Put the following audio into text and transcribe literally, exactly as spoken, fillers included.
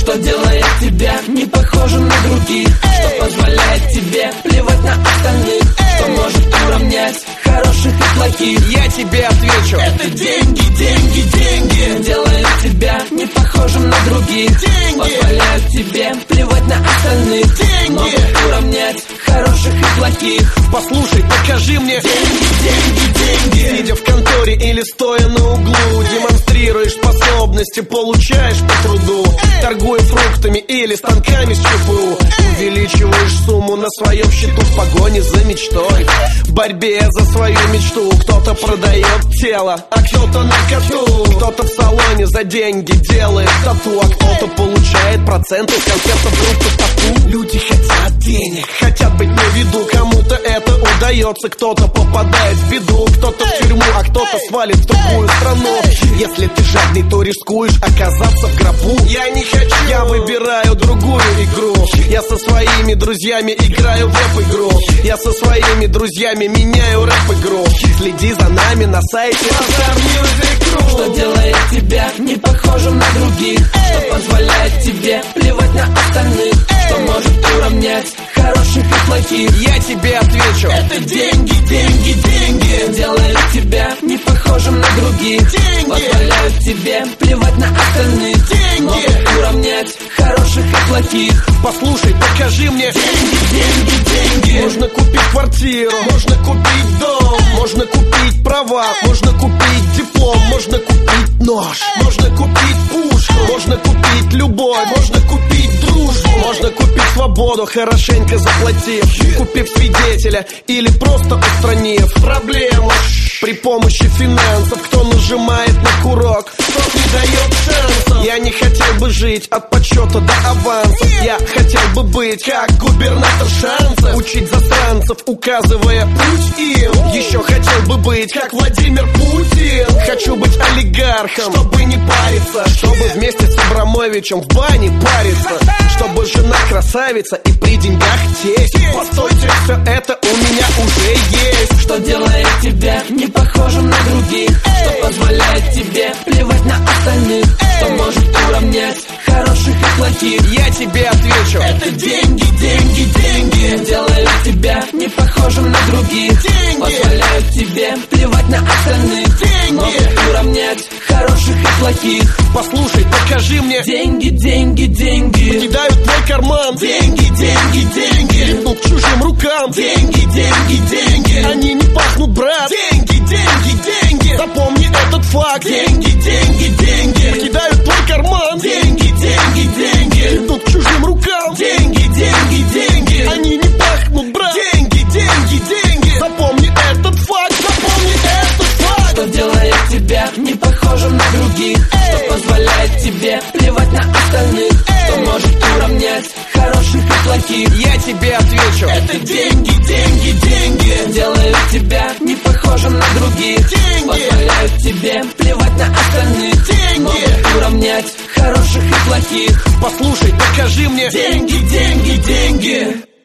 Что делает тебя не похожим на других? Что позволяет тебе плевать на остальных? Что может уравнять хороших и плохих? Я тебе отвечу: это деньги, деньги, деньги. Делают тебя не похожим на других. Деньги позволяют тебе плевать на остальных. Деньги могут уравнять хороших и плохих. Послушай, покажи мне деньги, деньги, деньги. Сидя в конторе или стоя на углу, демонстрируешь способности, получаешь по труду. Торгуя фруктами или станками с ЧПУ, увеличиваешь сумму на своем счету в погоне за мечтой, в борьбе за свою мечту. Кто-то продает тело, а кто-то наркоту. Кто-то в салоне за деньги делает тату, а кто-то получает проценты с концертов группы Тату. Люди хотят денег, хотят быть на виду. Кому-то это удается, кто-то попадает в беду. Кто-то в тюрьму, а кто-то свалит в другую страну. Если ты жадный, то рискуешь оказаться в гробу. Я не хочу, я выбираю другую игру. Я со своими друзьями играю в рэп-игру. Я со своими друзьями меняю рэп-игру. Следи за нами на сайте Azar Music. Что делает тебя не похожим на других? Что позволяет тебе плевать на остальных? Что может уравнять хороших и плохих? Я тебе отвечу: это деньги, деньги, деньги. Делают тебя не похожим на других. Деньги позволяют тебе плевать на остальных. Деньги могут уравнять хороших и плохих. Послушай, покажи мне деньги, деньги, деньги. Можно купить квартиру, можно купить дом, можно купить права, можно купить диплом, можно купить нож, можно купить пушку, можно купить любовь, можно купить дружбу, можно купить свободу, хорошенько заплатив, купив свидетеля или просто устранив проблему при помощи финансов. Кто нажимает на курок, тот не дает шансов. Я не хотел бы жить от подсчета до авансов. Я хотел бы быть как губернатор шансов, учить засранцев, указывая путь им. Еще хотел бы быть как Владимир Путин. Хочу быть олигархом, чтобы не париться, чтобы вместе с Абрамовичем в бане париться, чтобы жена красавица и при деньгах тесть. Постойте, все это у меня уже есть. Что делает тебя не похожим на других? Что позволяет тебе плевать на остальных? Что может уравнять хороших и плохих? Я тебе отвечу: это деньги, деньги, деньги. Делают тебя не похожим на других. Деньги позволяют тебе плевать на остальных. Деньги могут уравнять хороших и плохих. Послушай, покажи мне деньги, деньги, деньги. Покидают твой карман. Деньги, деньги, деньги. Липнут к чужим рукам. Деньги, деньги, деньги. Они не пахнут, брат. Деньги, деньги, деньги. Запомни этот факт. Деньги, деньги, деньги. Покидают твой карман. Деньги, деньги, деньги. Липнут к чужим рукам. Деньги, деньги, деньги. Они не пахнут, брат. Деньги, деньги, деньги. Запомни этот факт, запомни этот факт. Что делает тебя не похожим на других? Что позволяет тебе плевать на остальных? Что может уравнять хороших и плохих? Я тебе отвечу: это деньги, деньги, деньги. Делают тебя не похожим на других. Деньги позволяют тебе плевать на остальных. Деньги могут уравнять хороших и плохих. Послушай, покажи мне деньги, деньги, деньги.